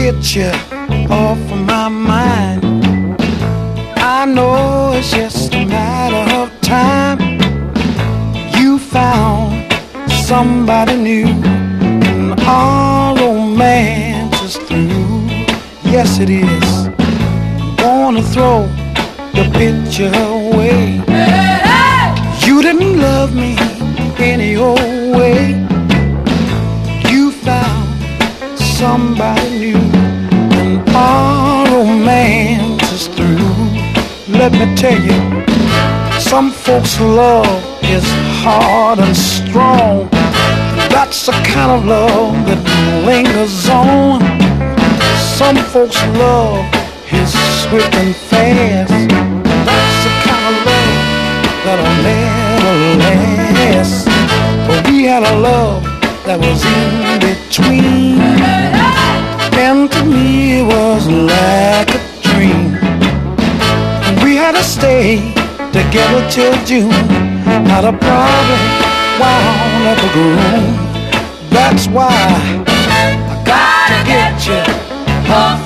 get you off of my mind. I know it's just a matter of time. You found somebody new, and our romance is through. Yes, it is. Gonna throw the picture away. You didn't love me any old way. You found somebody new, and our romance is through. Let me tell you, some folks' love is hard and strong. That's the kind of love that lingers on. Some folks' love is swift and fast. That's the kind of love that'll never last. But we had a love that was in between, and to me it was like a dream. And we had to stay together till June, had a party wound up a groom. That's why I gotta get you off